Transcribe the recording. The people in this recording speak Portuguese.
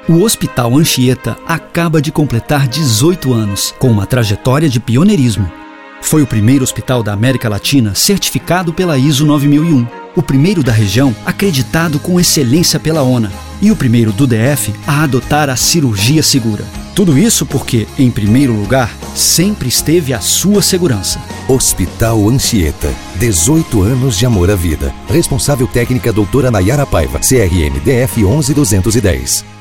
O Hospital Anchieta acaba de completar 18 anos, com uma trajetória de pioneirismo. Foi o primeiro hospital da América Latina certificado pela ISO 9001, o primeiro da região acreditado com excelência pela ONA e o primeiro do DF a adotar a cirurgia segura. Tudo isso porque, em primeiro lugar, sempre esteve a sua segurança. Hospital Anchieta, 18 anos de amor à vida. Responsável técnica doutora Nayara Paiva, CRN DF 11210.